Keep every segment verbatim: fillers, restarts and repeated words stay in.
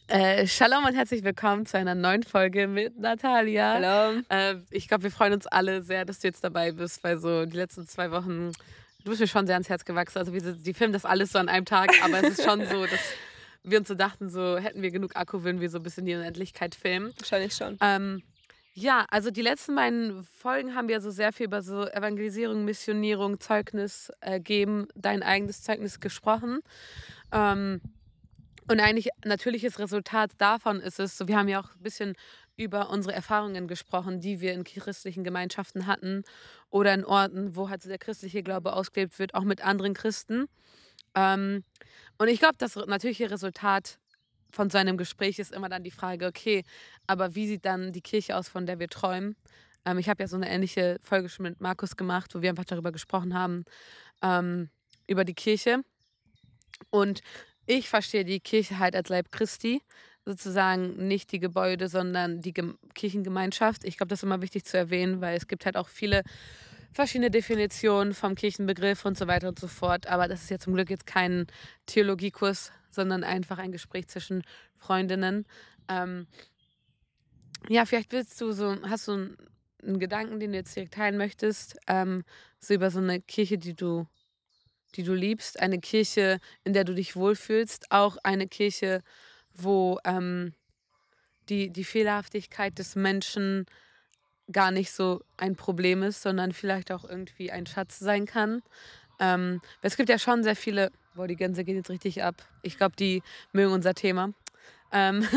Äh, Shalom und herzlich willkommen zu einer neuen Folge mit Natalia. Hallo. Äh, ich glaube, wir freuen uns alle sehr, dass du jetzt dabei bist, weil so die letzten zwei Wochen, du bist mir schon sehr ans Herz gewachsen. Also wir, die filmen das alles so an einem Tag, aber es ist schon so, dass wir uns so dachten, so hätten wir genug Akku, würden wir so ein bisschen die Unendlichkeit filmen. Wahrscheinlich schon. Ähm, ja, also die letzten beiden Folgen haben wir so sehr viel über so Evangelisierung, Missionierung, Zeugnis äh, geben, dein eigenes Zeugnis gesprochen. Ähm, Und eigentlich natürliches Resultat davon ist es, so wir haben ja auch ein bisschen über unsere Erfahrungen gesprochen, die wir in christlichen Gemeinschaften hatten oder in Orten, wo halt so der christliche Glaube ausgelebt wird, auch mit anderen Christen. Ähm, und ich glaube, das natürliche Resultat von so einem Gespräch ist immer dann die Frage, okay, aber wie sieht dann die Kirche aus, von der wir träumen? Ähm, ich habe ja so eine ähnliche Folge schon mit Markus gemacht, wo wir einfach darüber gesprochen haben, ähm, über die Kirche. Und ich verstehe die Kirche halt als Leib Christi, sozusagen nicht die Gebäude, sondern die Gem Kirchengemeinschaft. Ich glaube, das ist immer wichtig zu erwähnen, weil es gibt halt auch viele verschiedene Definitionen vom Kirchenbegriff und so weiter und so fort. Aber das ist ja zum Glück jetzt kein Theologiekurs, sondern einfach ein Gespräch zwischen Freundinnen. Ähm, ja, vielleicht willst du so, hast du einen, einen Gedanken, den du jetzt direkt teilen möchtest, ähm, so über so eine Kirche, die du die du liebst, eine Kirche, in der du dich wohlfühlst, auch eine Kirche, wo ähm, die, die Fehlerhaftigkeit des Menschen gar nicht so ein Problem ist, sondern vielleicht auch irgendwie ein Schatz sein kann. Ähm, es gibt ja schon sehr viele, boah, die Gänse gehen jetzt richtig ab. Ich glaube, die mögen unser Thema. Ähm,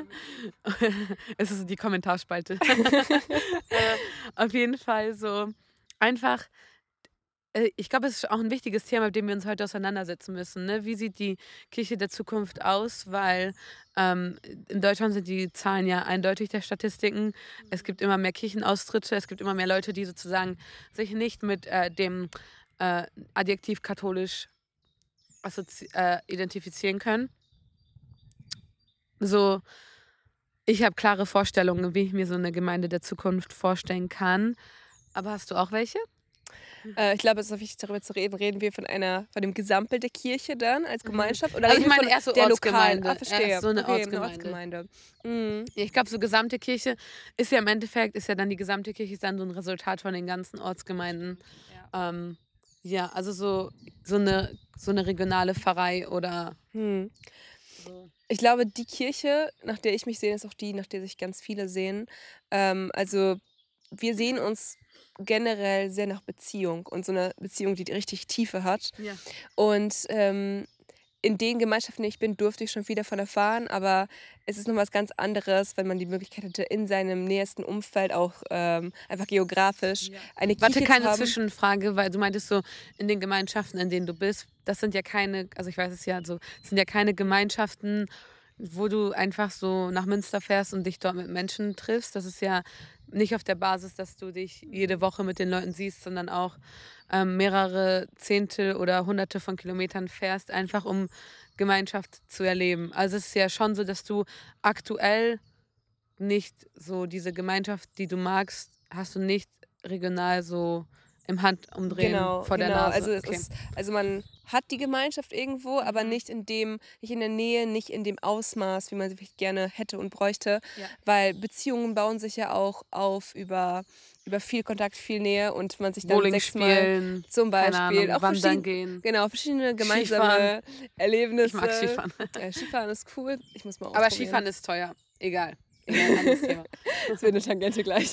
es ist die Kommentarspalte. äh, auf jeden Fall so einfach äh, ich glaube, es ist auch ein wichtiges Thema, mit dem wir uns heute auseinandersetzen müssen, ne? Wie sieht die Kirche der Zukunft aus? Weil, ähm, in Deutschland sind die Zahlen ja eindeutig der Statistiken. Es gibt immer mehr Kirchenaustritte, es gibt immer mehr Leute, die sozusagen sich nicht mit, äh, dem, äh, Adjektiv katholisch assozi äh, identifizieren können. So, ich habe klare Vorstellungen, wie ich mir so eine Gemeinde der Zukunft vorstellen kann. Aber hast du auch welche? Äh, ich glaube, es ist auch wichtig, darüber zu reden. Reden wir von einer, von dem Gesamtbild der Kirche dann als Gemeinschaft? Oder Also reden ich wir meine von eher so der lokalen? Ortsgemeinde. Ah, Erst verstehe. so eine Okay, eine Ortsgemeinde. Ortsgemeinde. Mhm. Ja, ich glaube, so gesamte Kirche ist ja im Endeffekt, ist ja dann die gesamte Kirche ist dann so ein Resultat von den ganzen Ortsgemeinden. Ja. Ähm, ja, also so, so, eine, so eine regionale Pfarrei oder Hm. so. Ich glaube, die Kirche, nach der ich mich sehe, ist auch die, nach der sich ganz viele sehen. Ähm, also wir sehen uns generell sehr nach Beziehung und so eine Beziehung, die richtig Tiefe hat. Ja. Und ähm, in den Gemeinschaften, in denen ich bin, durfte ich schon viel davon erfahren, aber es ist noch was ganz anderes, wenn man die Möglichkeit hätte, in seinem nähersten Umfeld auch ähm, einfach geografisch Ja. eine Warte, Kirche zu keine haben. Zwischenfrage, weil du meintest so, in den Gemeinschaften, in denen du bist, das sind ja keine, also ich weiß es ja so, es sind ja keine Gemeinschaften, wo du einfach so nach Münster fährst und dich dort mit Menschen triffst. Das ist ja nicht auf der Basis, dass du dich jede Woche mit den Leuten siehst, sondern auch ähm, mehrere Zehntel oder Hunderte von Kilometern fährst, einfach um Gemeinschaft zu erleben. Also es ist ja schon so, dass du aktuell nicht so diese Gemeinschaft, die du magst, hast du nicht regional so im Handumdrehen Genau, vor der genau. Nase. Also es Okay. ist, also man hat die Gemeinschaft irgendwo, aber Mhm. nicht in dem, nicht in der Nähe, nicht in dem Ausmaß, wie man sie vielleicht gerne hätte und bräuchte. Ja. Weil Beziehungen bauen sich ja auch auf über, über viel Kontakt, viel Nähe und man sich dann Bowling sechsmal spielen, zum keine Beispiel Ahnung, auch wandern verschieden, gehen, genau, verschiedene Skifahren. gemeinsame Erlebnisse. Ich mag Skifahren. Äh, Skifahren ist cool. Ich muss mal Aber ausprobieren. Skifahren ist teuer. Egal. Egal, anderes Thema. Das wird eine Tangente gleich.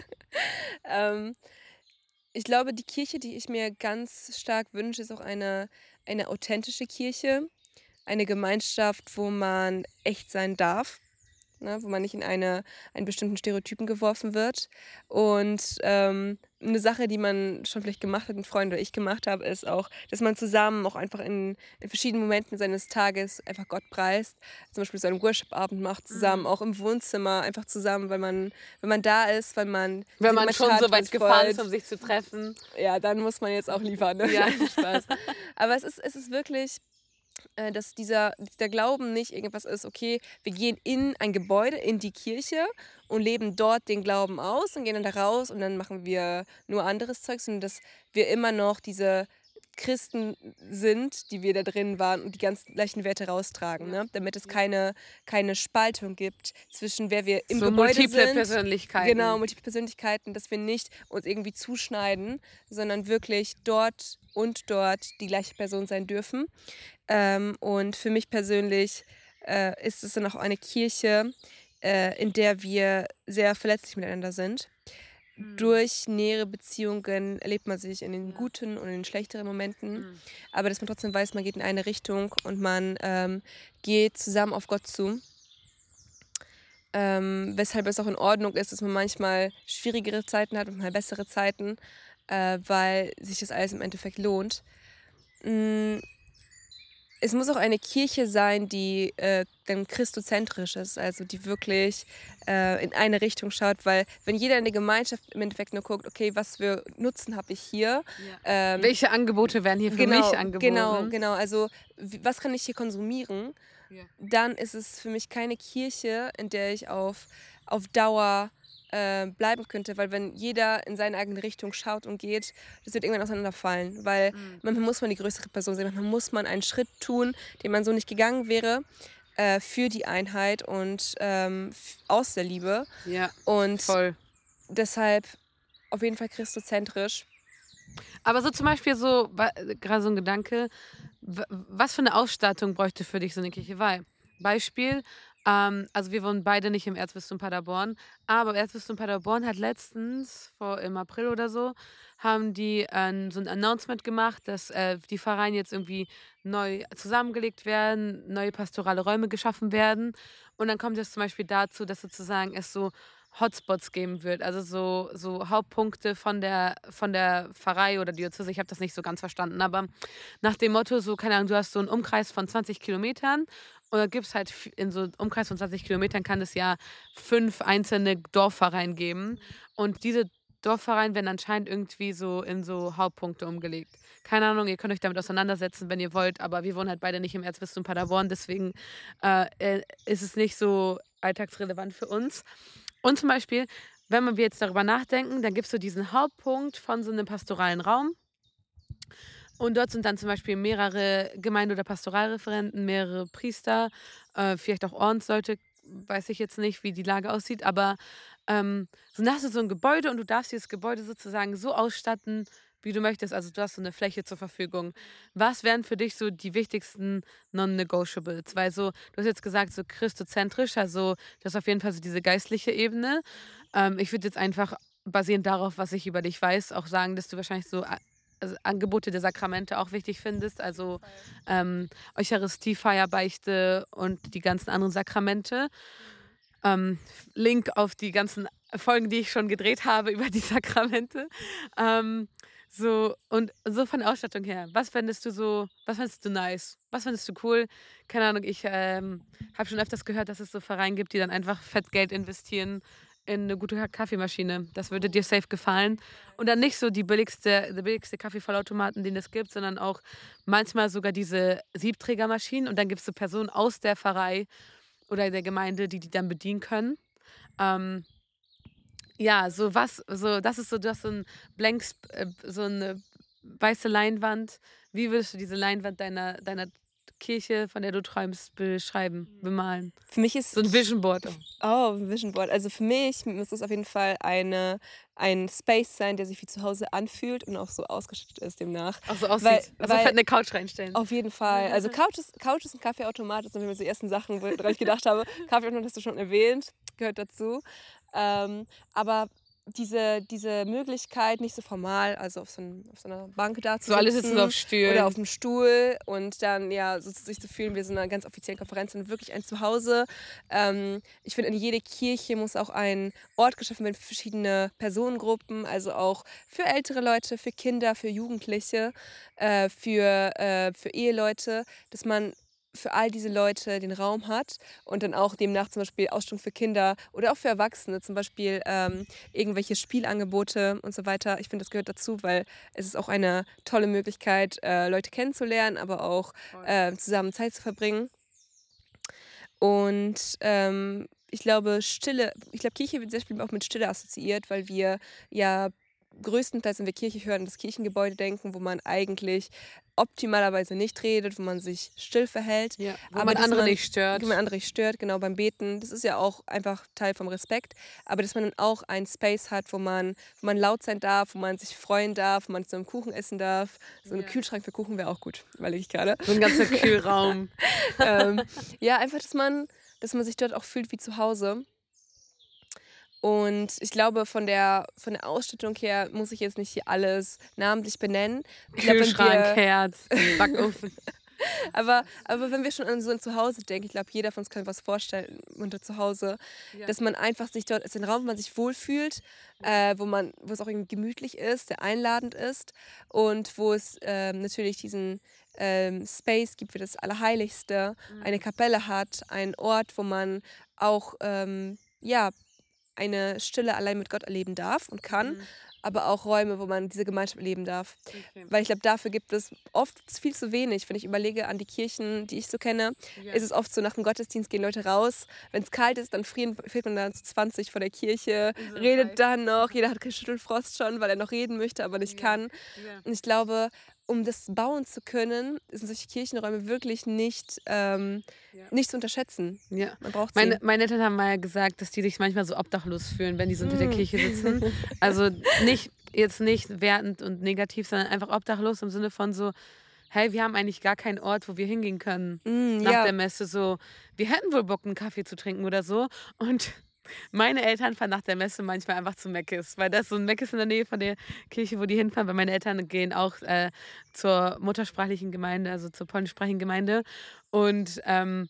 ähm, Ich glaube, die Kirche, die ich mir ganz stark wünsche, ist auch eine eine authentische Kirche, eine Gemeinschaft, wo man echt sein darf, ne, wo man nicht in eine einen bestimmten Stereotypen geworfen wird. Und, ähm, 'ne Sache, die man schon vielleicht gemacht hat, 'n Freund oder ich gemacht habe, ist auch, dass man zusammen auch einfach in in verschiedenen Momenten seines Tages einfach Gott preist. Zum Beispiel so einen Worship-Abend macht zusammen, Mhm. auch im Wohnzimmer, einfach zusammen, weil man wenn man da ist, weil man Wenn diese man Gemeinschaft schon hat, so man weit sich gefahren ist, freut. um sich zu treffen. Ja, dann muss man jetzt auch liefern, ne? Ja, Spaß. Aber es ist es ist wirklich, äh, dass dieser der Glauben nicht irgendwas ist, okay, wir gehen in ein Gebäude, in die Kirche und leben dort den Glauben aus und gehen dann da raus und dann machen wir nur anderes Zeug, sondern dass wir immer noch diese Christen sind, die wir da drin waren und die ganz gleichen Werte raustragen, Ja. ne? Damit es Ja. keine, keine Spaltung gibt zwischen wer wir im So Gebäude multiple sind. Persönlichkeiten. Genau, multiple Persönlichkeiten, dass wir nicht uns irgendwie zuschneiden, sondern wirklich dort und dort die gleiche Person sein dürfen. Ähm, und für mich persönlich äh, ist es dann auch eine Kirche, äh, in der wir sehr verletzlich miteinander sind. Mhm. Durch nähere Beziehungen erlebt man sich in den Ja. guten und in den schlechteren Momenten, Mhm. aber dass man trotzdem weiß, man geht in eine Richtung und man ähm, geht zusammen auf Gott zu. Ähm, weshalb es auch in Ordnung ist, dass man manchmal schwierigere Zeiten hat und mal bessere Zeiten, äh, weil sich das alles im Endeffekt lohnt. Mm, Es muss auch eine Kirche sein, die äh, dann christozentrisch ist, also die wirklich äh, in eine Richtung schaut, weil wenn jeder in der Gemeinschaft im Endeffekt nur guckt, okay, was für Nutzen habe ich hier, Ja. ähm, Welche Angebote werden hier für genau, mich angeboten? genau, genau, also wie, was kann ich hier konsumieren, Ja. dann ist es für mich keine Kirche, in der ich auf, auf Dauer äh, bleiben könnte, weil wenn jeder in seine eigene Richtung schaut und geht, das wird irgendwann auseinanderfallen, weil Mhm. manchmal muss man die größere Person sein, manchmal muss man einen Schritt tun, den man so nicht gegangen wäre, äh, für die Einheit und ähm, f- aus der Liebe Ja, und voll. deshalb auf jeden Fall christozentrisch. Aber so zum Beispiel so, wa- gerade so ein Gedanke, w- was für eine Ausstattung bräuchte für dich so eine Kirche? Weil, Beispiel, ähm, also wir wohnen beide nicht im Erzbistum Paderborn, aber Erzbistum Paderborn hat letztens, vor im April oder so, haben die äh, so ein Announcement gemacht, dass äh, die Pfarreien jetzt irgendwie neu zusammengelegt werden, neue pastorale Räume geschaffen werden. Und dann kommt es zum Beispiel dazu, dass sozusagen es so Hotspots geben wird, also so, so Hauptpunkte von der, von der Pfarrei oder Diözese. Ich habe das nicht so ganz verstanden, aber nach dem Motto, so, keine Ahnung, du hast so einen Umkreis von zwanzig Kilometern und da gibt es halt f- in so einem Umkreis von zwanzig Kilometern kann es ja fünf einzelne Dorfpfarreien geben und diese Dorfpfarreien werden anscheinend irgendwie so in so Hauptpunkte umgelegt. Keine Ahnung, ihr könnt euch damit auseinandersetzen, wenn ihr wollt, aber wir wohnen halt beide nicht im Erzbistum Paderborn, deswegen äh, äh, ist es nicht so alltagsrelevant für uns. Und zum Beispiel, wenn wir jetzt darüber nachdenken, dann gibt es so diesen Hauptpunkt von so einem pastoralen Raum. Und dort sind dann zum Beispiel mehrere Gemeinde- oder Pastoralreferenten, mehrere Priester, äh, vielleicht auch Ordensleute, weiß ich jetzt nicht, wie die Lage aussieht, aber ähm, so dann hast du so ein Gebäude und du darfst dieses Gebäude sozusagen so ausstatten, wie du möchtest. Also du hast so eine Fläche zur Verfügung. Was wären für dich so die wichtigsten Non-Negotiables? Weil so, du hast jetzt gesagt, so christozentrisch, also das ist auf jeden Fall so diese geistliche Ebene. Ähm, ich würde jetzt einfach basierend darauf, was ich über dich weiß, auch sagen, dass du wahrscheinlich so also Angebote der Sakramente auch wichtig findest, also ähm, Eucharistie, Feier, Beichte und die ganzen anderen Sakramente. Ähm, Link auf die ganzen Folgen, die ich schon gedreht habe über die Sakramente. Ähm, so und so von der Ausstattung her. Was fändest du so, was fändest du nice? Was fändest du cool? Keine Ahnung, ich ähm, habe schon öfters gehört, dass es so Vereine gibt, die dann einfach fett Geld investieren in eine gute Kaffeemaschine. Das würde dir safe gefallen. Und dann nicht so die billigste, der billigste Kaffeevollautomaten, den es gibt, sondern auch manchmal sogar diese Siebträgermaschinen. Und dann gibt es so Personen aus der Pfarrei oder der Gemeinde, die die dann bedienen können. Ähm, ja, so was, so, das ist so, du hast so ein Blanks, äh, so eine weiße Leinwand. Wie würdest du diese Leinwand deiner, deiner Kirche, von der du träumst, beschreiben, bemalen? Für mich ist So ein Vision Board. Oh, ein Vision Board. Also für mich muss es auf jeden Fall eine, ein Space sein, der sich wie zu Hause anfühlt und auch so ausgestattet ist demnach. Auch so aussieht. Weil, Also weil fett eine Couch reinstellen. auf jeden Fall. Also Couches, Couches und Kaffeeautomat, das sind immer so die ersten Sachen, woran ich gedacht habe. Kaffeeautomat hast du schon erwähnt, gehört dazu. Ähm, aber diese, diese Möglichkeit, nicht so formal, also auf so, ein, auf so einer Bank da zu So alle sitzen sitzen auf Stühlen. oder auf dem Stuhl und dann ja so sich zu fühlen, wir sind in einer ganz offiziellen Konferenz, sondern wirklich ein Zuhause. Ähm, ich finde, in jede Kirche muss auch ein Ort geschaffen werden für verschiedene Personengruppen, also auch für ältere Leute, für Kinder, für Jugendliche, äh, für, äh, für Eheleute, dass man für all diese Leute den Raum hat und dann auch demnach zum Beispiel Ausstellungen für Kinder oder auch für Erwachsene, zum Beispiel ähm, irgendwelche Spielangebote und so weiter. Ich finde, das gehört dazu, weil es ist auch eine tolle Möglichkeit, äh, Leute kennenzulernen, aber auch äh, zusammen Zeit zu verbringen. Und ähm, ich glaube, Stille, ich glaube, Kirche wird sehr viel auch mit Stille assoziiert, weil wir ja größtenteils, wenn wir Kirche hören, an das Kirchengebäude denken, wo man eigentlich optimalerweise nicht redet, wo man sich still verhält. Ja, wo Aber man dass andere man, nicht stört. wo man andere nicht stört, genau beim Beten, das ist ja auch einfach Teil vom Respekt. Aber dass man dann auch einen Space hat, wo man, wo man laut sein darf, wo man sich freuen darf, wo man so einen Kuchen essen darf. So ein Ja. Kühlschrank für Kuchen wäre auch gut, überlege ich gerade. So ein ganzer Kühlraum. ähm, ja, einfach, dass man, dass man sich dort auch fühlt wie zu Hause. Und ich glaube, von der, von der Ausstattung her muss ich jetzt nicht hier alles namentlich benennen. Ich glaub, wenn Kühlschrank, wir, Herd, Backofen. aber, aber wenn wir schon an so ein Zuhause denken, ich glaube, jeder von uns kann was vorstellen unter Zuhause, Ja. dass man einfach sich dort, es ist ein Raum, wo man sich wohlfühlt, äh, wo man, wo es auch irgendwie gemütlich ist, der einladend ist und wo es ähm, natürlich diesen ähm, Space gibt für das Allerheiligste, eine Kapelle hat, einen Ort, wo man auch ähm, ja, eine Stille allein mit Gott erleben darf und kann, Mhm. aber auch Räume, wo man diese Gemeinschaft erleben darf. Okay. Weil ich glaube, dafür gibt es oft viel zu wenig. Wenn ich überlege an die Kirchen, die ich so kenne, Ja. ist es oft so, nach dem Gottesdienst gehen Leute raus. Wenn es kalt ist, dann frieren, friert man dann zu zwanzig vor der Kirche, In so einer redet Pfeife. dann noch. Jeder hat Schüttelfrost schon, weil er noch reden möchte, aber nicht Ja. kann. Ja. Und ich glaube, um das bauen zu können, sind solche Kirchenräume wirklich nicht, ähm, Ja. nicht zu unterschätzen. Ja. Man braucht sie. Meine, meine Eltern haben mal gesagt, dass die sich manchmal so obdachlos fühlen, wenn die so unter der Mm. Kirche sitzen. Also nicht, jetzt nicht wertend und negativ, sondern einfach obdachlos im Sinne von so, hey, wir haben eigentlich gar keinen Ort, wo wir hingehen können Mm, nach ja. der Messe. So, wir hätten wohl Bock, einen Kaffee zu trinken oder so. Und meine Eltern fahren nach der Messe manchmal einfach zu Meckes, weil da ist so ein Meckes in der Nähe von der Kirche, wo die hinfahren, weil meine Eltern gehen auch äh, zur muttersprachlichen Gemeinde, also zur polnischsprachigen Gemeinde. Und ähm,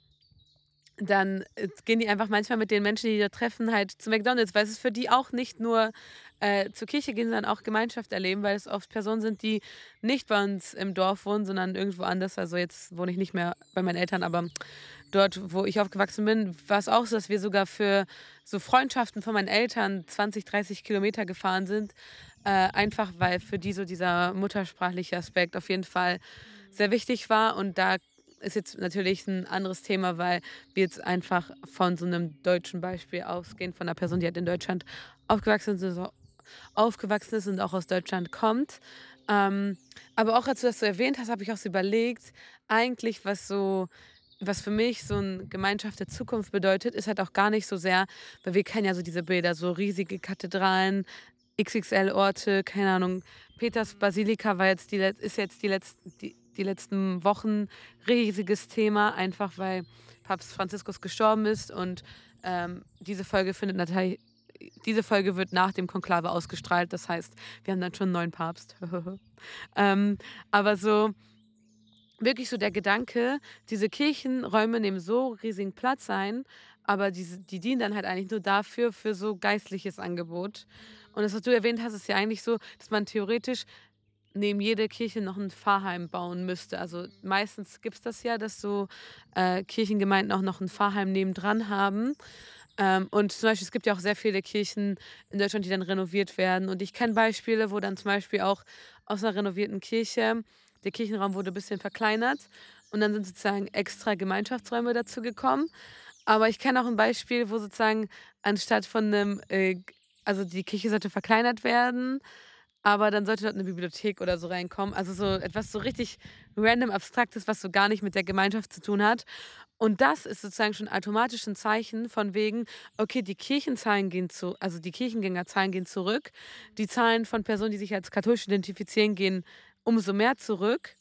dann äh, gehen die einfach manchmal mit den Menschen, die die da treffen, halt zu McDonalds, weil es ist für die auch nicht nur äh, zur Kirche gehen, sondern auch Gemeinschaft erleben, weil es oft Personen sind, die nicht bei uns im Dorf wohnen, sondern irgendwo anders. Also jetzt wohne ich nicht mehr bei meinen Eltern, aber dort, wo ich aufgewachsen bin, war es auch so, dass wir sogar für so Freundschaften von meinen Eltern zwanzig, dreißig Kilometer gefahren sind. Äh, einfach weil für die so dieser muttersprachliche Aspekt auf jeden Fall sehr wichtig war. Und da ist jetzt natürlich ein anderes Thema, weil wir jetzt einfach von so einem deutschen Beispiel ausgehen, von einer Person, die halt in Deutschland aufgewachsen ist, so aufgewachsen ist und auch aus Deutschland kommt. Ähm, aber auch als du das so erwähnt hast, habe ich auch so überlegt, eigentlich was so, was für mich so eine Gemeinschaft der Zukunft bedeutet, ist halt auch gar nicht so sehr, weil wir kennen ja so diese Bilder, so riesige Kathedralen, X X L-Orte, keine Ahnung, Peters Basilika war jetzt die, let- ist jetzt die, letzten, die, die letzten Wochen riesiges Thema, einfach weil Papst Franziskus gestorben ist und ähm, diese Folge findet natürlich, diese Folge wird nach dem Konklave ausgestrahlt, das heißt, wir haben dann schon einen neuen Papst. ähm, aber so wirklich so der Gedanke, diese Kirchenräume nehmen so riesigen Platz ein, aber diese, die dienen dann halt eigentlich nur dafür, für so geistliches Angebot. Und das, was du erwähnt hast, ist ja eigentlich so, dass man theoretisch neben jeder Kirche noch ein Pfarrheim bauen müsste. Also meistens gibt es das ja, dass so äh, Kirchengemeinden auch noch ein Pfarrheim nebendran haben. Ähm, und zum Beispiel, es gibt ja auch sehr viele Kirchen in Deutschland, die dann renoviert werden. Und ich kenne Beispiele, wo dann zum Beispiel auch aus einer renovierten Kirche der Kirchenraum wurde ein bisschen verkleinert und dann sind sozusagen extra Gemeinschaftsräume dazu gekommen. Aber ich kenne auch ein Beispiel, wo sozusagen anstatt von einem, äh, also die Kirche sollte verkleinert werden, aber dann sollte dort eine Bibliothek oder so reinkommen. Also so etwas so richtig random Abstraktes, was so gar nicht mit der Gemeinschaft zu tun hat. Und das ist sozusagen schon automatisch ein Zeichen von wegen, okay, die Kirchenzahlen gehen zu, also die Kirchengängerzahlen gehen zurück. Die Zahlen von Personen, die sich als katholisch identifizieren, gehen umso mehr zurück.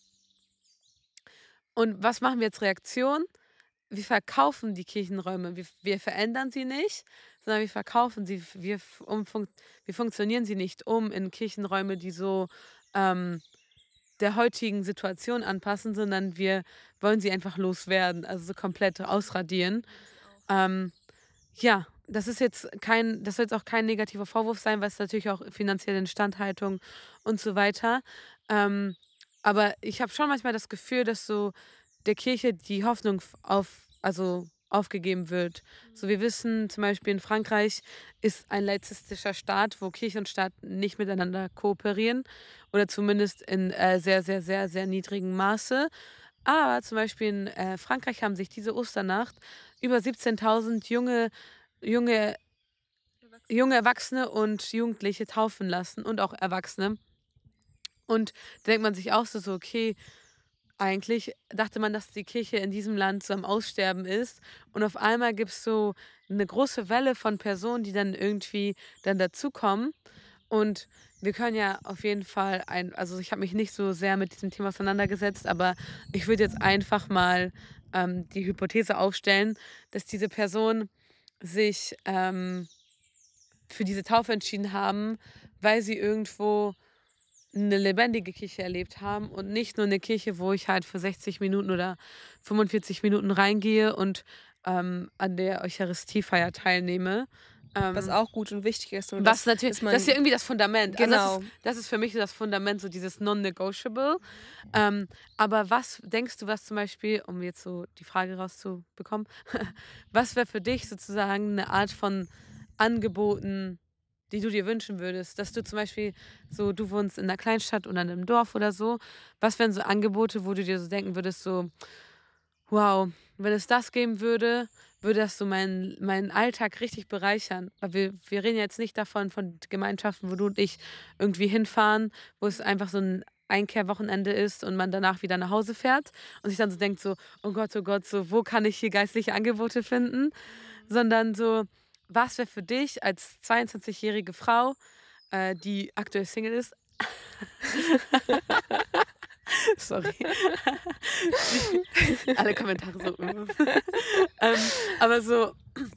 Und was machen wir als Reaktion? Wir verkaufen die Kirchenräume. Wir, wir verändern sie nicht, sondern wir verkaufen sie. Wir, um, wir funktionieren sie nicht um in Kirchenräume, die so ähm, der heutigen Situation anpassen, sondern wir wollen sie einfach loswerden, also so komplett ausradieren. Ähm, ja, das ist jetzt kein, das soll jetzt auch kein negativer Vorwurf sein, weil es natürlich auch finanzielle Instandhaltung und so weiter. Ähm, aber ich habe schon manchmal das Gefühl, dass so der Kirche die Hoffnung f- auf, also aufgegeben wird. So, wir wissen zum Beispiel in Frankreich ist ein laizistischer Staat, wo Kirche und Staat nicht miteinander kooperieren oder zumindest in äh, sehr, sehr, sehr, sehr niedrigem Maße. Aber zum Beispiel in äh, Frankreich haben sich diese Osternacht über siebzehntausend junge, junge junge Erwachsene und Jugendliche taufen lassen und auch Erwachsene. Und da denkt man sich auch so, so, okay, eigentlich dachte man, dass die Kirche in diesem Land so am Aussterben ist. Und auf einmal gibt es so eine große Welle von Personen, die dann irgendwie dann dazukommen. Und wir können ja auf jeden Fall ein, also ich habe mich nicht so sehr mit diesem Thema auseinandergesetzt, aber ich würde jetzt einfach mal ähm, die Hypothese aufstellen, dass diese Personen sich ähm, für diese Taufe entschieden haben, weil sie irgendwo eine lebendige Kirche erlebt haben und nicht nur eine Kirche, wo ich halt für sechzig Minuten oder fünfundvierzig Minuten reingehe und ähm, an der Eucharistiefeier teilnehme. Was Ähm, auch gut und wichtig ist. Und was dass, natürlich, dass man, das ist ja irgendwie das Fundament. Also das genau. ist, das ist für mich so das Fundament, so dieses Non-Negotiable. Ähm, aber was denkst du, was zum Beispiel, um jetzt so die Frage rauszubekommen, was wäre für dich sozusagen eine Art von Angeboten, die du dir wünschen würdest? Dass du zum Beispiel so, du wohnst in einer Kleinstadt oder in einem Dorf oder so. Was wären so Angebote, wo du dir so denken würdest, so, wow, wenn es das geben würde, würde das so meinen, meinen Alltag richtig bereichern. Weil wir, wir reden jetzt nicht davon, von Gemeinschaften, wo du und ich irgendwie hinfahren, wo es einfach so ein Einkehrwochenende ist und man danach wieder nach Hause fährt und sich dann so denkt, so, oh Gott, oh Gott, so, wo kann ich hier geistliche Angebote finden? Sondern so, was wäre für dich als zweiundzwanzigjährige Frau, äh, die aktuell Single ist, sorry. Alle Kommentare so. mm. ähm, aber so,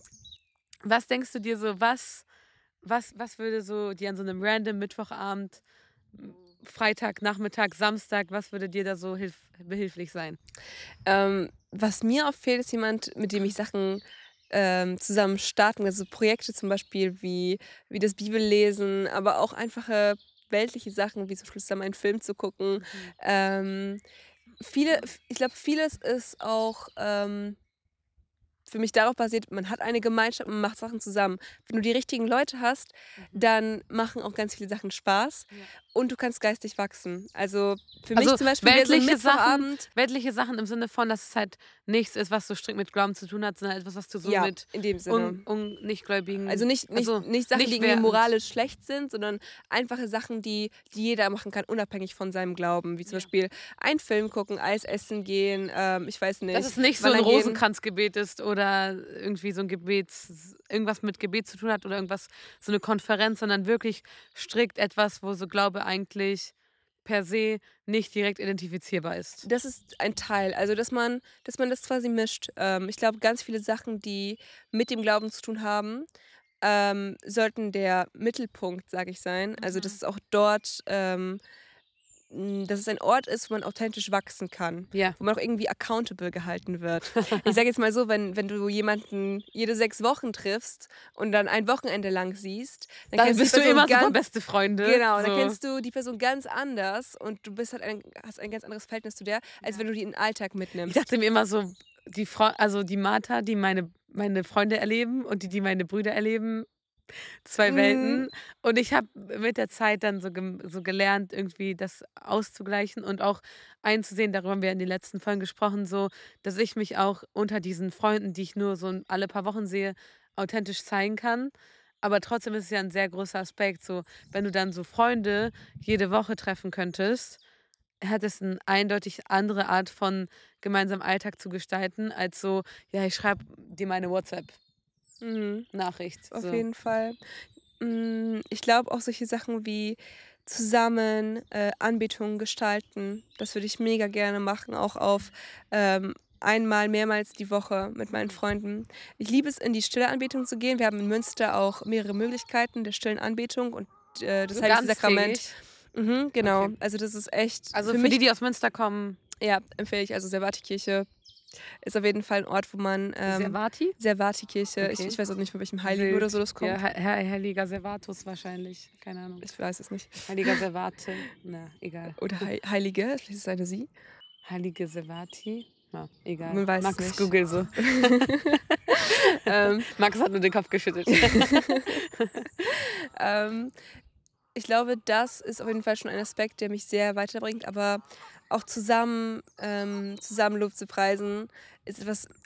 was denkst du dir so, was, was, was würde so dir an so einem random Mittwochabend, m, Freitag, Nachmittag, Samstag, was würde dir da so hilf behilflich sein? Ähm, was mir oft fehlt, ist jemand, mit dem ich Sachen ähm, zusammen starten. Also Projekte zum Beispiel wie, wie das Bibellesen, aber auch einfache weltliche Sachen, wie zum Schluss zusammen einen Film zu gucken. Mhm. Ähm, viele, ich glaube, vieles ist auch ähm, für mich darauf basiert, man hat eine Gemeinschaft, man macht Sachen zusammen. Wenn du die richtigen Leute hast, Mhm. dann machen auch ganz viele Sachen Spaß Ja. und du kannst geistig wachsen. Also für Also mich zum Beispiel wäre so ein weltliche Sachen, Mittwochabend, weltliche Sachen im Sinne von, dass es halt nichts ist, was so strikt mit Glauben zu tun hat, sondern etwas, was du so ja, mit in dem un, Sinne. un Also Nichtgläubigen, nicht, nicht, also nicht Sachen, die nicht irgendwie wertend. moralisch schlecht sind, sondern einfache Sachen, die, die jeder machen kann, unabhängig von seinem Glauben. Wie zum Ja. Beispiel einen Film gucken, Eis essen gehen, ähm, ich weiß nicht. Dass es nicht so ein wandern gehen. Rosenkranzgebet ist oder irgendwie so ein Gebet, irgendwas mit Gebet zu tun hat oder irgendwas, so eine Konferenz, sondern wirklich strikt etwas, wo so Glaube eigentlich per se nicht direkt identifizierbar ist. Das ist ein Teil, also dass man, dass man das quasi mischt. Ähm, ich glaube, ganz viele Sachen, die mit dem Glauben zu tun haben, ähm, sollten der Mittelpunkt, sage ich, sein. Also dass Mhm. es auch dort, ähm, m, dass es ein Ort ist, wo man authentisch wachsen kann, Ja. wo man auch irgendwie accountable gehalten wird. Ich sage jetzt mal so, wenn, wenn du jemanden jede sechs Wochen triffst und dann ein Wochenende lang siehst, dann, Dann kennst bist die du Person immer super ganz, beste Freunde. genau, dann So. kennst du die Person ganz anders und du bist halt ein, hast ein ganz anderes Verhältnis zu der, als Ja. wenn du die in den Alltag Ich mitnimmst. dachte mir immer so, die Frau, also die Martha, die meine, meine Freunde erleben und die, die meine Brüder erleben, zwei Mhm. Welten. Und ich habe mit der Zeit dann so, gem- so gelernt, irgendwie das auszugleichen und auch einzusehen, darüber haben wir in den letzten Folgen gesprochen, so, dass ich mich auch unter diesen Freunden, die ich nur so alle paar Wochen sehe, authentisch zeigen kann. Aber trotzdem ist es ja ein sehr großer Aspekt, so, wenn du dann so Freunde jede Woche treffen könntest, hat es eine eindeutig andere Art von gemeinsamen Alltag zu gestalten, als so, ja, ich schreibe dir meine WhatsApp-Nachricht. Mhm. Auf So. jeden Fall. Mm, Ich glaube auch solche Sachen wie zusammen äh, Anbetungen gestalten, das würde ich mega gerne machen, auch auf ähm, einmal, mehrmals die Woche mit meinen Freunden. Ich liebe es, in die stille Anbetung zu gehen. Wir haben in Münster auch mehrere Möglichkeiten der stillen Anbetung und äh, das So Heilige Sakrament. ganztägig. Mhm, genau, Okay. also das ist echt Also für für mich, die, die aus Münster kommen, ja, empfehle ich, also Servati-Kirche ist auf jeden Fall ein Ort, wo man ähm, Servati? Servati-Kirche, ich, Okay. ich weiß auch nicht, von welchem Heiligen Wild. oder so das kommt. Ja, He- He- Heiliger Servatus wahrscheinlich. Keine Ahnung. Ich weiß es nicht. Heiliger Servate. Na, egal. Oder Hei- Heilige, vielleicht ist es eine sie. Heilige Servati? Na, egal. Man weiß es Max, nicht. Google so. ähm, Max hat nur den Kopf geschüttelt. ähm, ich glaube, das ist auf jeden Fall schon ein Aspekt, der mich sehr weiterbringt, aber auch zusammen, ähm, zusammen Lob zu preisen, ist etwas,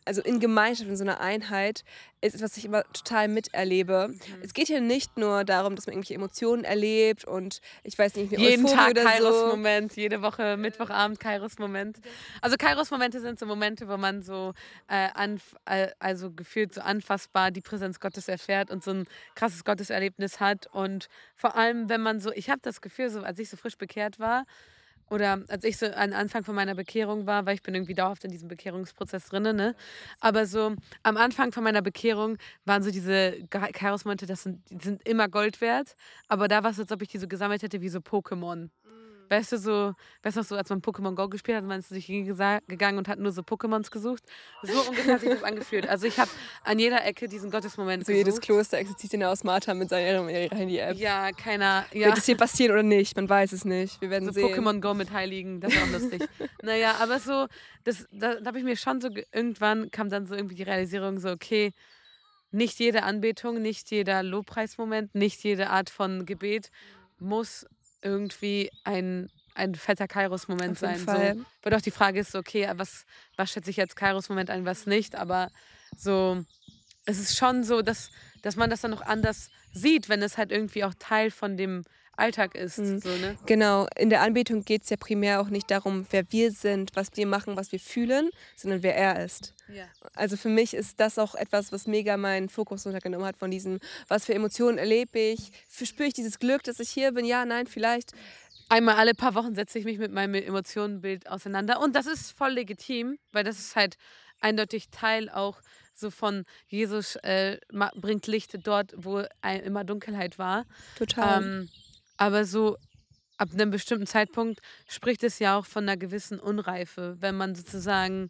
also in Gemeinschaft, in so einer Einheit, ist etwas, was ich immer total miterlebe. Mhm. Es geht hier nicht nur darum, dass man irgendwelche Emotionen erlebt und ich weiß nicht, jeden Tag oder Kairos-Moment, so. Jede Woche Mittwochabend Kairos-Moment. Also Kairos-Momente sind so Momente, wo man so äh, anf- äh, also gefühlt so anfassbar die Präsenz Gottes erfährt und so ein krasses Gotteserlebnis hat. Und vor allem, wenn man so, ich habe das Gefühl, so als ich so frisch bekehrt war, oder als ich so am Anfang von meiner Bekehrung war, weil ich bin irgendwie dauerhaft in diesem Bekehrungsprozess drin, ne? Aber so am Anfang von meiner Bekehrung waren so diese Kairos-Momente, das sind, die sind immer Gold wert. Aber da war es, als ob ich die so gesammelt hätte wie so Pokémon. Weißt du, so, weißt du noch so, als man Pokémon Go gespielt hat, man ist sich gegangen und hat nur so Pokémons gesucht. So ungefähr hat sich das angefühlt. Also ich habe an jeder Ecke diesen Gottesmoment so gesucht. Jedes Kloster Exerzitien aus Martha mit seiner Handy-App. Ja, keiner. Ja. Wird es hier passieren oder nicht? Man weiß es nicht. Wir werden so sehen. Pokémon Go mit Heiligen, das ist auch lustig. Naja, aber so, das, da, da habe ich mir schon so, irgendwann kam dann so irgendwie die Realisierung so, okay, nicht jede Anbetung, nicht jeder Lobpreismoment, nicht jede Art von Gebet muss irgendwie ein, ein fetter Kairos-Moment Auf jeden sein. Fall. So, weil doch die Frage ist, okay, was, was schätze ich als Kairos-Moment ein, was nicht, aber so, es ist schon so, dass, dass man das dann noch anders sieht, wenn es halt irgendwie auch Teil von dem Alltag ist. Mhm. So, ne? Genau, in der Anbetung geht es ja primär auch nicht darum, wer wir sind, was wir machen, was wir fühlen, sondern wer er ist. Ja. Also für mich ist das auch etwas, was mega meinen Fokus runtergenommen hat von diesem, was für Emotionen erlebe ich, spüre ich dieses Glück, dass ich hier bin, ja, nein, vielleicht. Einmal alle paar Wochen setze ich mich mit meinem Emotionenbild auseinander und das ist voll legitim, weil das ist halt eindeutig Teil auch so von Jesus äh, ma- bringt Licht dort, wo ein, immer Dunkelheit war. Total. Ähm, aber so ab einem bestimmten Zeitpunkt spricht es ja auch von einer gewissen Unreife, wenn man sozusagen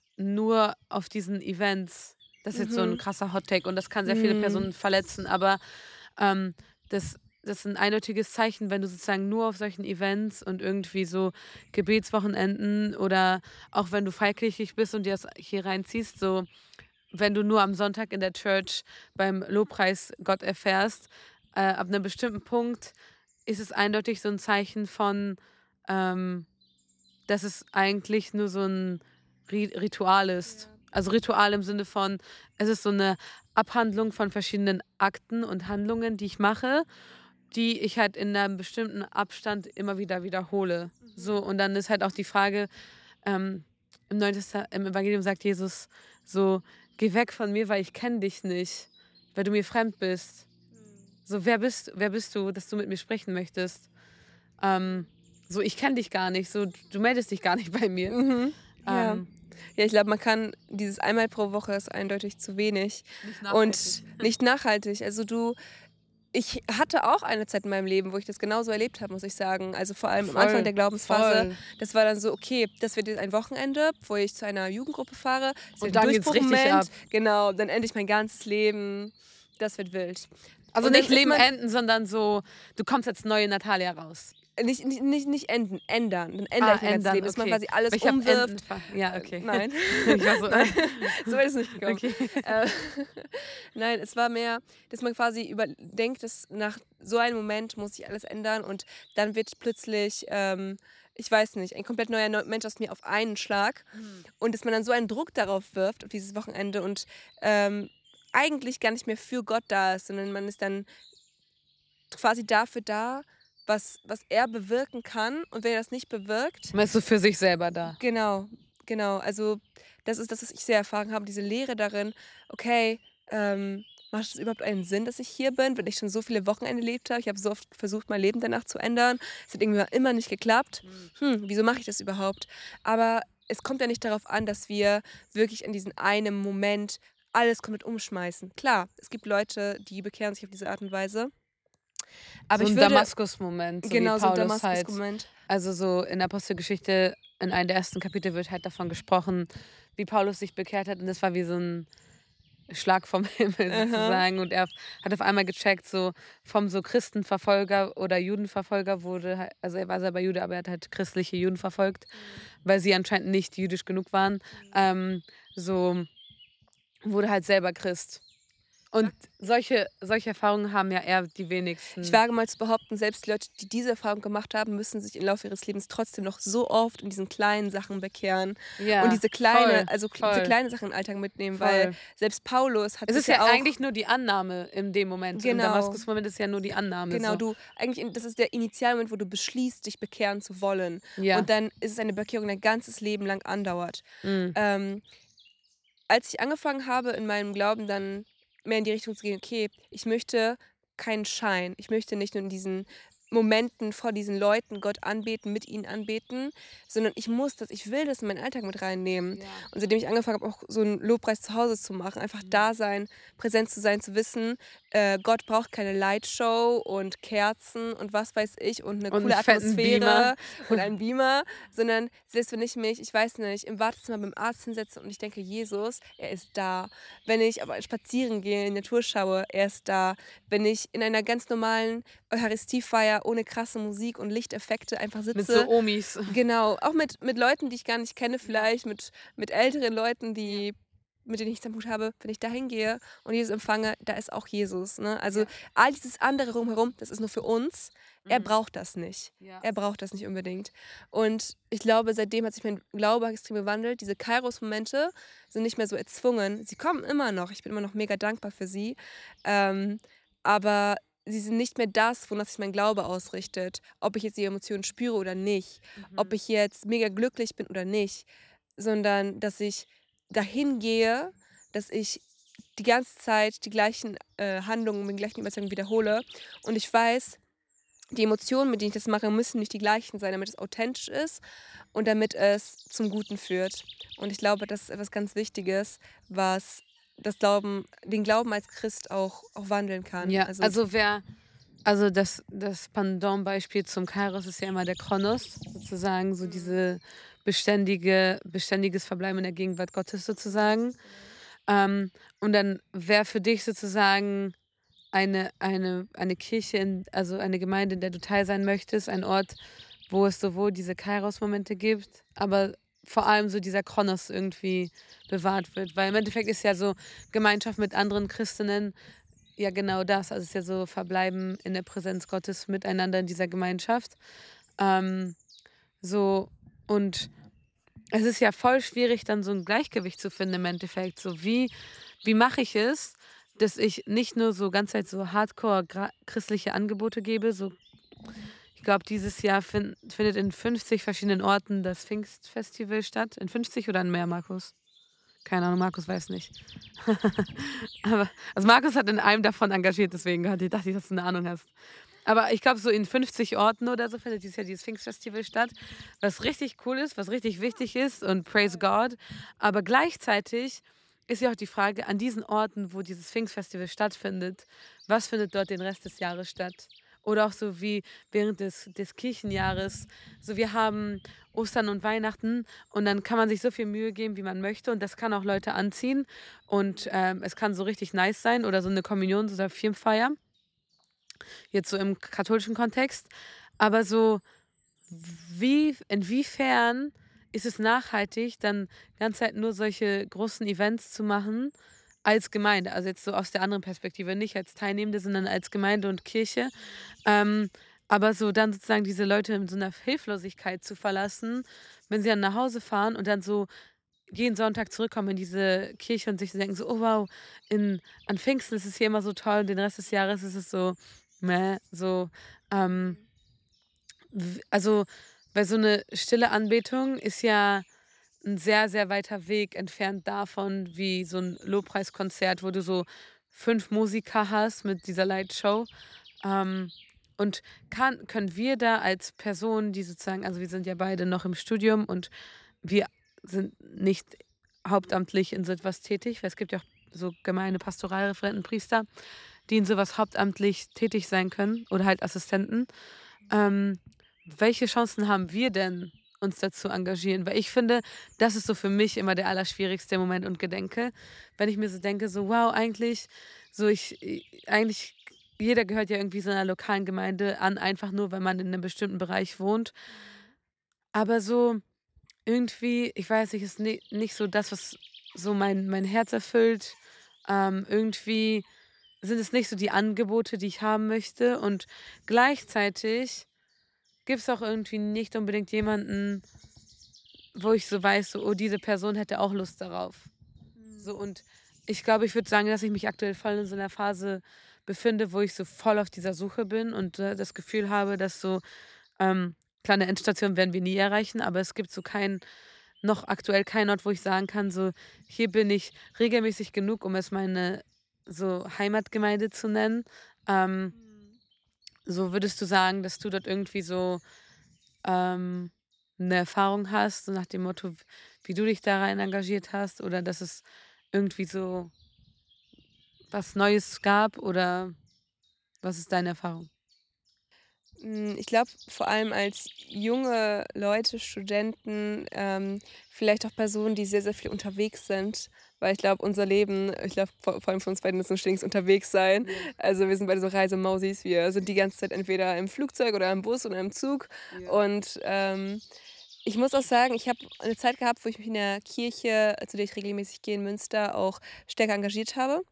nur auf diesen Events, das ist jetzt so ein Mhm. krasser Hottake und das kann sehr viele Mhm. Personen verletzen, aber ähm, das, das ist ein eindeutiges Zeichen, wenn du sozusagen nur auf solchen Events und irgendwie so Gebetswochenenden oder auch wenn du freikirchlich bist und dir das hier reinziehst, so wenn du nur am Sonntag in der Church beim Lobpreis Gott erfährst, äh, ab einem bestimmten Punkt ist es eindeutig so ein Zeichen von, ähm, dass es eigentlich nur so ein Ri- Ritual ist. Also Ritual im Sinne von, es ist so eine Abhandlung von verschiedenen Akten und Handlungen, die ich mache, die ich halt in einem bestimmten Abstand immer wieder wiederhole. So, und dann ist halt auch die Frage, ähm, im, Neuen Testa- im Evangelium sagt Jesus so, geh weg von mir, weil ich kenne dich nicht, weil du mir fremd bist. So, wer bist, wer bist du, dass du mit mir sprechen möchtest? Ähm, so, ich kenne dich gar nicht, so, du meldest dich gar nicht bei mir. Mhm. Ja. Ähm, Ja, ich glaube, man kann dieses einmal pro Woche ist eindeutig zu wenig nicht und nachhaltig. nicht nachhaltig. Also du, ich hatte auch eine Zeit in meinem Leben, wo ich das genauso erlebt habe, muss ich sagen. Also vor allem am Voll, Anfang der Glaubensphase. voll. Das war dann so, okay, das wird jetzt ein Wochenende, wo ich zu einer Jugendgruppe fahre. Das Und wird ein dann geht's richtig Durchbruchmoment. ab. Genau, dann ende ich mein ganzes Leben. Das wird wild. Also Und dann nicht ist Leben man- enden, sondern so, du kommst als neue Natalia raus. Nicht, nicht, nicht, nicht enden, ändern. Dann ändere Ah, ich mein ganzes ändern, Leben, dass man okay. quasi alles Weil ich hab umwirft. Enden ver- ja, okay. Nein. Ich war so, Nein, so weit ist es nicht gekommen. okay. Äh, Nein, es war mehr, dass man quasi überdenkt, dass nach so einem Moment muss sich alles ändern und dann wird plötzlich, ähm, ich weiß nicht, ein komplett neuer Neu- Mensch aus mir auf einen Schlag und dass man dann so einen Druck darauf wirft, auf dieses Wochenende und ähm, eigentlich gar nicht mehr für Gott da ist, sondern man ist dann quasi dafür da, was, was er bewirken kann und wenn er das nicht bewirkt, Meinst du für sich selber da? genau, genau. Also das ist das, was ich sehr erfahren habe, diese Lehre darin, okay, ähm, macht es überhaupt einen Sinn, dass ich hier bin, wenn ich schon so viele Wochenende erlebt habe? Ich habe so oft versucht, mein Leben danach zu ändern. Es hat irgendwie immer nicht geklappt. Hm, wieso mache ich das überhaupt? Aber es kommt ja nicht darauf an, dass wir wirklich in diesem einen Moment alles komplett umschmeißen. Klar, es gibt Leute, die bekehren sich auf diese Art und Weise. Aber so ich ein würde, Damaskus-Moment, so genau wie so ein Paulus halt. Damaskus-Moment. Also so in der Apostelgeschichte, in einem der ersten Kapitel wird halt davon gesprochen, wie Paulus sich bekehrt hat. Und das war wie so ein Schlag vom Himmel Aha. sozusagen. Und er hat auf einmal gecheckt, so vom so Christenverfolger oder Judenverfolger wurde, halt- also er war selber Jude, aber er hat halt christliche Juden verfolgt, weil sie anscheinend nicht jüdisch genug waren. Ähm, so wurde halt selber Christ. Und solche, solche Erfahrungen haben ja eher die Ich wenigsten. wage mal zu behaupten, selbst die Leute, die diese Erfahrung gemacht haben, müssen sich im Laufe ihres Lebens trotzdem noch so oft in diesen kleinen Sachen bekehren und Ja, diese kleine, voll, also kl- diese voll, kleine Sachen im Alltag mitnehmen, weil voll. selbst Paulus hat Es sich ist ja ja auch, eigentlich nur die Annahme in dem Moment. Im genau, Damaskus-Moment ist ja nur die Annahme genau, so. du, eigentlich, in- das ist der Initialmoment, wo du beschließt, dich bekehren zu wollen. Ja. Und dann ist es eine Bekehrung, die dein ganzes Leben lang andauert. Mm. Ähm, als ich angefangen habe, in meinem Glauben dann mehr in die Richtung zu gehen, okay, ich möchte keinen Schein. Ich möchte nicht nur in diesen Momenten vor diesen Leuten Gott anbeten, mit ihnen anbeten, sondern ich muss das, ich will das in meinen Alltag mit reinnehmen. Ja. Und seitdem ich angefangen habe, auch so einen Lobpreis zu Hause zu machen, einfach da sein, präsent zu sein, zu wissen, äh, Gott braucht keine Lightshow und Kerzen und was weiß ich und eine Und einen coole fetten Beamer. Atmosphäre und einen Beamer, sondern selbst wenn ich mich, ich weiß nicht, im Wartezimmer beim Arzt hinsetze und ich denke, Jesus, er ist da. Wenn ich aber spazieren gehe, in die Natur schaue, er ist da. Wenn ich in einer ganz normalen Eucharistiefeier ohne krasse Musik und Lichteffekte einfach Mit sitze, so Omis. genau, auch mit, mit Leuten, die ich gar nicht kenne vielleicht, mit, mit älteren Leuten, die mit denen ich nichts am Hut habe, wenn ich da hingehe und Jesus empfange, da ist auch Jesus. Ne? Also Ja. all dieses andere rumherum, das ist nur für uns. Er Mhm. braucht das nicht. Ja. Er braucht das nicht unbedingt. Und ich glaube, seitdem hat sich mein Glaube extrem gewandelt. Diese Kairos-Momente sind nicht mehr so erzwungen. Sie kommen immer noch. Ich bin immer noch mega dankbar für sie. Ähm, aber sie sind nicht mehr das, wonach sich mein Glaube ausrichtet. Ob ich jetzt die Emotionen spüre oder nicht. Mhm. Ob ich jetzt mega glücklich bin oder nicht. Sondern, dass ich dahin gehe, dass ich die ganze Zeit die gleichen äh, Handlungen mit den gleichen Überzeugungen wiederhole. Und ich weiß, die Emotionen, mit denen ich das mache, müssen nicht die gleichen sein, damit es authentisch ist und damit es zum Guten führt. Und ich glaube, das ist etwas ganz Wichtiges, was das Glauben, den Glauben als Christ auch, auch wandeln kann. Ja, Also, also wer, also das, das Pendant-Beispiel zum Kairos ist ja immer der Kronos, sozusagen, so diese beständige, beständiges Verbleiben in der Gegenwart Gottes sozusagen. Ähm, und dann wäre für dich sozusagen eine, eine, eine Kirche, in, also eine Gemeinde, in der du Teil sein möchtest, ein Ort, wo es sowohl diese Kairos-Momente gibt, aber vor allem so dieser Kronos irgendwie bewahrt wird. Weil im Endeffekt ist ja so Gemeinschaft mit anderen Christinnen ja genau das. Also es ist ja so Verbleiben in der Präsenz Gottes miteinander in dieser Gemeinschaft. Ähm, so, und es ist ja voll schwierig, dann so ein Gleichgewicht zu finden im Endeffekt. So, wie, wie mache ich es, dass ich nicht nur so ganz Zeit so hardcore gra- christliche Angebote gebe. So, ich glaube, dieses Jahr fin findet in fünfzig verschiedenen Orten das Pfingstfestival statt. In fünfzig oder in mehr, Markus? Keine Ahnung, Markus weiß nicht. Aber, also Markus hat in einem davon engagiert, deswegen hatte ich- dachte ich, dass du eine Ahnung hast. Aber ich glaube, so in fünfzig Orten oder so findet dieses Jahr dieses Pfingstfestival statt, was richtig cool ist, was richtig wichtig ist und praise God. Aber gleichzeitig ist ja auch die Frage, an diesen Orten, wo dieses Pfingstfestival stattfindet, was findet dort den Rest des Jahres statt? Oder auch so wie während des, des Kirchenjahres. So, wir haben Ostern und Weihnachten und dann kann man sich so viel Mühe geben, wie man möchte und das kann auch Leute anziehen und ähm, es kann so richtig nice sein oder so eine Kommunion, so eine Firmenfeier, jetzt so im katholischen Kontext. Aber so, wie, inwiefern ist es nachhaltig, dann die ganze Zeit nur solche großen Events zu machen als Gemeinde? Also jetzt so aus der anderen Perspektive, nicht als Teilnehmende, sondern als Gemeinde und Kirche. Ähm, aber so dann sozusagen diese Leute in so einer Hilflosigkeit zu verlassen, wenn sie dann nach Hause fahren und dann so jeden Sonntag zurückkommen in diese Kirche und sich so denken so, oh wow, in, an Pfingsten ist es hier immer so toll und den Rest des Jahres ist es so, meh, so, ähm, w- also, weil so eine stille Anbetung ist ja ein sehr, sehr weiter Weg entfernt davon, wie so ein Lobpreiskonzert, wo du so fünf Musiker hast mit dieser Lightshow. Ähm, und kann, können wir da als Personen, die sozusagen, also wir sind ja beide noch im Studium und wir sind nicht hauptamtlich in so etwas tätig, weil es gibt ja auch so gemeine Pastoralreferenten, Priester, die in sowas hauptamtlich tätig sein können oder halt Assistenten. Ähm, welche Chancen haben wir denn, uns dazu engagieren? Weil ich finde, das ist so für mich immer der allerschwierigste Moment und Gedenke, wenn ich mir so denke, so wow, eigentlich, so ich, ich- eigentlich, jeder gehört ja irgendwie so einer lokalen Gemeinde an, einfach nur, wenn man in einem bestimmten Bereich wohnt. Aber so irgendwie, ich weiß nicht, ist ni nicht so das, was so mein mein Herz erfüllt. Ähm, irgendwie sind es nicht so die Angebote, die ich haben möchte. Und gleichzeitig gibt es auch irgendwie nicht unbedingt jemanden, wo ich so weiß, so, oh, diese Person hätte auch Lust darauf. So, und ich glaube, ich würde sagen, dass ich mich aktuell voll in so einer Phase befinde, wo ich so voll auf dieser Suche bin und äh, das Gefühl habe, dass so, ähm, kleine Endstation werden wir nie erreichen, aber es gibt so kein, noch aktuell keinen Ort, wo ich sagen kann, so, hier bin ich regelmäßig genug, um es meine so Heimatgemeinde zu nennen. Ähm, so würdest du sagen, dass du dort irgendwie so ähm, eine Erfahrung hast, so nach dem Motto, wie du dich da rein engagiert hast oder dass es irgendwie so was Neues gab oder was ist deine Erfahrung? Hm, ich glaube, vor allem als junge Leute, Studenten, ähm, vielleicht auch Personen, die sehr, sehr viel unterwegs sind, weil ich glaube, unser Leben ich glaube, vor vor allem für uns beiden ist 'n ständiges Unterwegssein. Ja, Also, wir sind beide so Reisemausis. Wir sind die ganze Zeit entweder im Flugzeug oder im Bus oder im Zug. ja. Und, ähm, ich muss auch sagen, ich habe eine Zeit gehabt, wo ich mich in der Kirche, zu der ich regelmäßig gehe in Münster, auch stärker engagiert habe.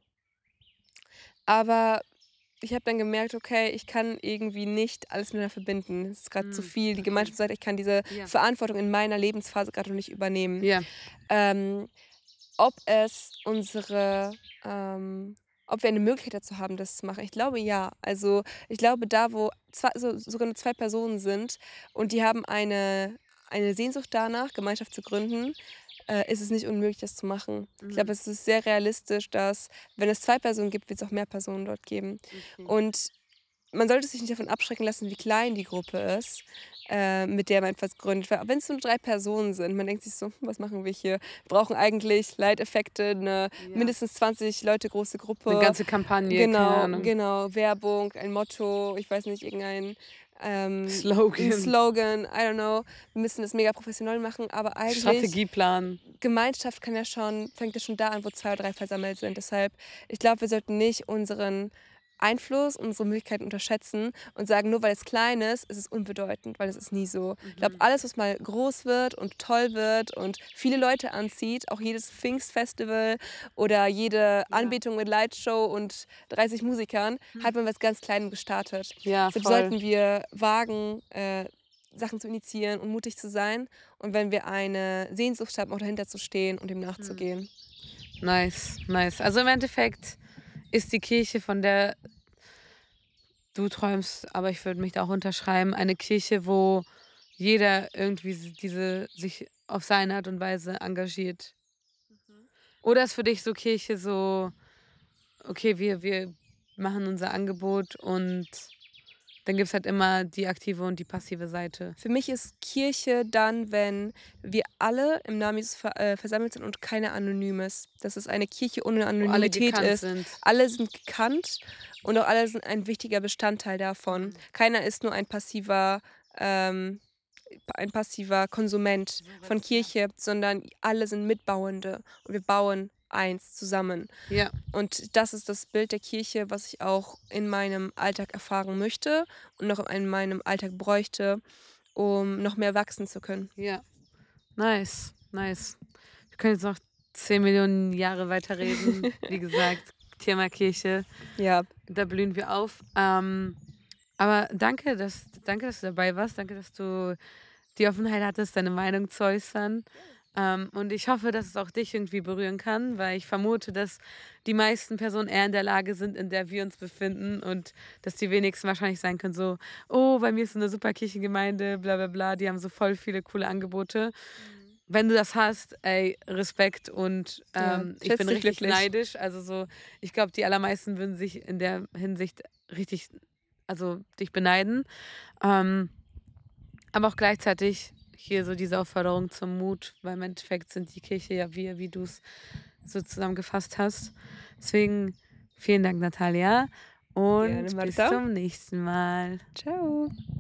Aber ich habe dann gemerkt, okay, ich kann irgendwie nicht alles miteinander verbinden. Es ist gerade zu Hm, viel. Die okay. Gemeinschaft sagt, ich kann diese Ja. Verantwortung in meiner Lebensphase gerade noch nicht übernehmen. Ja. Ähm, ob es unsere ähm, ob wir eine Möglichkeit dazu haben, das zu machen? Ich glaube, ja. Also, ich glaube, da, wo zwei so sogar nur zwei Personen sind und die haben eine eine Sehnsucht danach, Gemeinschaft zu gründen, äh, ist es nicht unmöglich, das zu machen. Ich Mhm. glaube, es ist sehr realistisch, dass, wenn es zwei Personen gibt, wird es auch mehr Personen dort geben. Okay. Und man sollte sich nicht davon abschrecken lassen, wie klein die Gruppe ist, äh, mit der man etwas gründet. Weil wenn es nur drei Personen sind, man denkt sich so: „Hm, was machen wir hier? Wir brauchen eigentlich Leiteffekte, eine Ja. mindestens zwanzig Leute große Eine Gruppe." ganze Kampagne, keine Genau, Ahnung. genau, Werbung, ein Motto, ich weiß nicht, irgendein, ähm 'n Slogan, Slogan, I don't know. Wir müssen das mega professionell machen, aber eigentlich Strategieplan. Gemeinschaft kann ja schon fängt ja schon da an, wo zwei oder drei versammelt sind. Deshalb, ich glaube, wir sollten nicht unseren Einfluss, unsere Möglichkeiten unterschätzen und sagen, nur weil es klein ist, ist es unbedeutend, weil es ist nie so. Ich glaube, Mhm. alles, was mal groß wird und toll wird und viele Leute anzieht, auch jedes Pfingstfestival oder jede Ja. Anbetung mit Lightshow und dreißig Musikern, Hm. hat man was ganz Kleinem gestartet. Ja, Deshalb voll. sollten wir wagen, äh, Sachen zu initiieren und mutig zu sein. Und wenn wir eine Sehnsucht haben, auch dahinter zu stehen und dem Hm. nachzugehen. Nice, nice. Also im Endeffekt ist die Kirche, von der du träumst, aber ich würde mich da auch unterschreiben, eine Kirche, wo jeder irgendwie s- diese sich auf seine Art und Weise engagiert. Oder ist für dich so Kirche so, okay, wir, wir machen unser Angebot und dann gibt es halt immer die aktive und die passive Seite. Für mich ist Kirche dann, wenn wir alle im Namen Jesus ver äh, versammelt sind und keine anonym ist. Dass es eine Kirche ohne Wo alle Anonymität gekannt ist. sind. Alle sind gekannt und auch alle sind ein wichtiger Bestandteil davon. Mhm. Keiner ist nur ein passiver ähm, ein passiver Konsument So von was, ja. Kirche, sondern alle sind Mitbauende und wir bauen eins zusammen. Ja, Und das ist das Bild der Kirche, was ich auch in meinem Alltag erfahren möchte und noch in meinem Alltag bräuchte, um noch mehr wachsen zu können. ja. Nice, nice. Wir können jetzt noch zehn Millionen Jahre weiterreden. Wie gesagt, Thema Kirche, Ja, da blühen wir auf. Ähm, aber danke, dass, danke, dass du dabei warst. Danke, dass du die Offenheit hattest, deine Meinung zu äußern. Ähm, und ich hoffe, dass es auch dich irgendwie berühren kann, weil ich vermute, dass die meisten Personen eher in der Lage sind, in der wir uns befinden und dass die wenigsten wahrscheinlich sein können, so, oh, bei mir ist so eine super Kirchengemeinde, bla bla bla, die haben so voll viele coole Angebote. Wenn du das hast, ey, Respekt und ja, ähm, ich schätze bin dich richtig glücklich. neidisch. Also so, ich glaube, die allermeisten würden sich in der Hinsicht richtig, also dich beneiden. Ähm, aber auch gleichzeitig hier so diese Aufforderung zum Mut, weil im Endeffekt sind die Kirche ja wir, wie du es so zusammengefasst hast. Deswegen vielen Dank, Natalia, Gerne, und bis Marta. zum nächsten Mal. Ciao.